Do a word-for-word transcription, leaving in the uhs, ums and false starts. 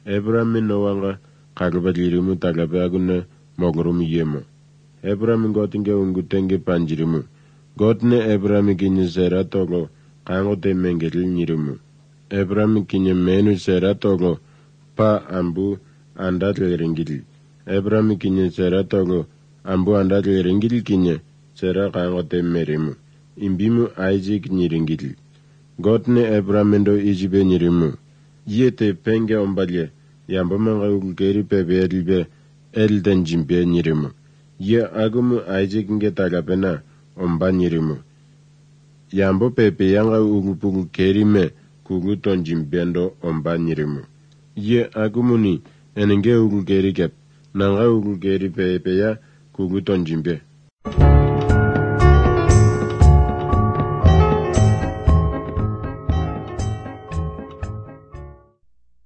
Abraham no wanga kalbalirimu tagabaguna mogrum yemo. Abraham gotinge ungutenge panjirimu. Gotne Abraham kinye sera togo kango te mengeli nyirimu. Abraham kinye menu sera togo pa ambu andatle ringili. Abraham kinye sera togo ambu andatle ringili kinye sera kango te merimu. Imbimu Isaac nyiringili. Gotne Abraham ndo ijibe nyirimu. Yete penge ombalye. Yamba manga ukeri pepe elbe elden jimbe nyirimu. Ye agumu Isaac nge tagapena omba nyirimu. Yambo pepe yanga ugupugu kerime kuguton jimbendo omba nyirimu. Ye agumuni enenge ugu keri kep. Nanga ugu keri pepe ya kuguton jimbe.